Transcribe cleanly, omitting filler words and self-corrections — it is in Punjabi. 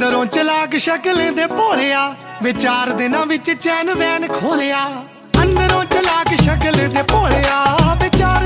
ਅੰਦਰੋਂ ਚਲਾਕ ਸ਼ਕਲ ਦੇ ਭੋਲਿਆ ਵੇ 4 ਦਿਨਾਂ ਵਿੱਚ ਚੈਨ ਵੈਨ ਖੋਲਿਆ। ਅੰਦਰੋਂ ਚਲਾਕ ਸ਼ਕਲ ਦੇ ਭੋਲਿਆ ਵੇ 4